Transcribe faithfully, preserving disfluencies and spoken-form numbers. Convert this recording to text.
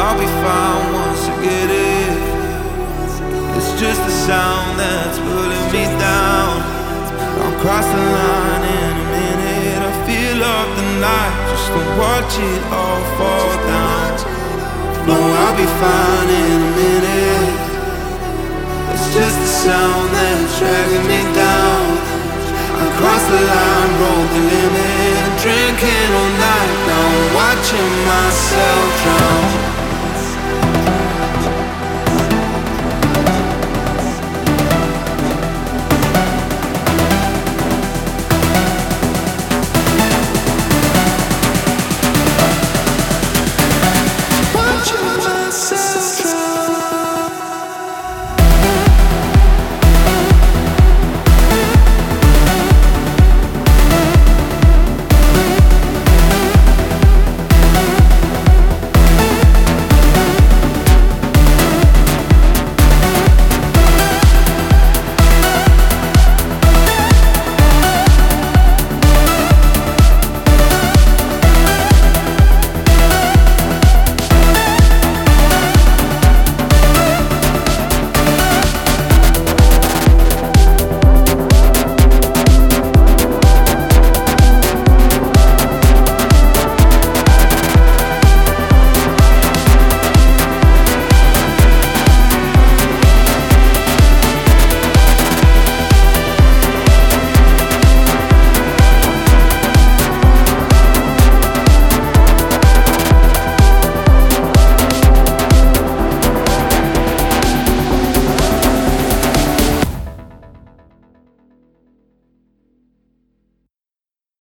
I'll be fine once I get it. It's just the sound that's pulling me down. I'll cross the line in a minute. I feel up the night just to watch it all fall down. No, I'll be fine in a minute. It's just the sound that's dragging me down. I cross the line, broke the limit. Drinking all night, now I'm watching myself drown.